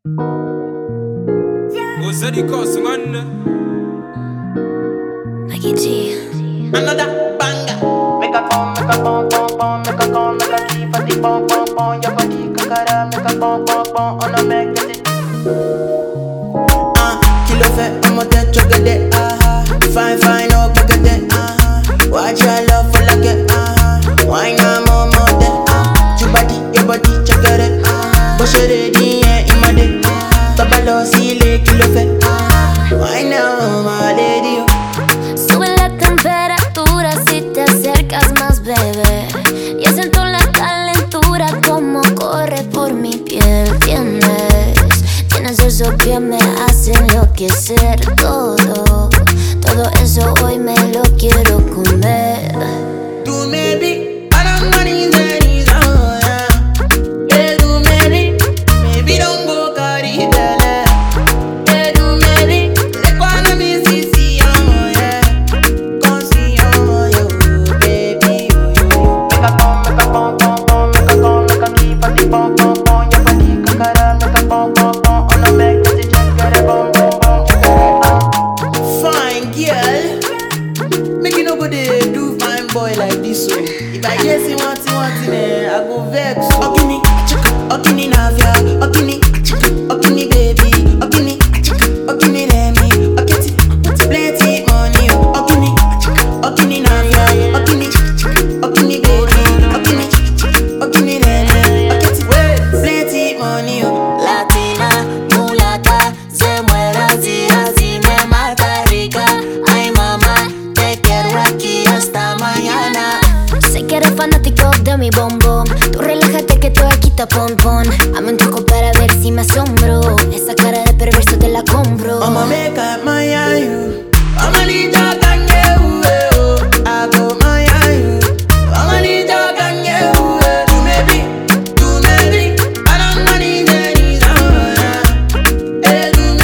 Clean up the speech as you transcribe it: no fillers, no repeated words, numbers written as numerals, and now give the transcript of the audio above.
What's the cost, man? Maggie G. Another banger. Make a come, make a come, come, come, make a come, make a keep for the bum, bum, bum. Your body kakara, make a come, come, come, on a make it. Kilo fait, I'm a dead chocolate, fine, fine, oh, kakate, watch your love for like it, why not more, your body, check it, push it in, in my day, Babalo, see, kilo fait, why now, my lady, Sube la temperatura si te acercas más, bebé. Ya siento la calentura como corre por mi piel. Tienes eso que me hace enloquecer. Todo eso hoy me lo quiero comer.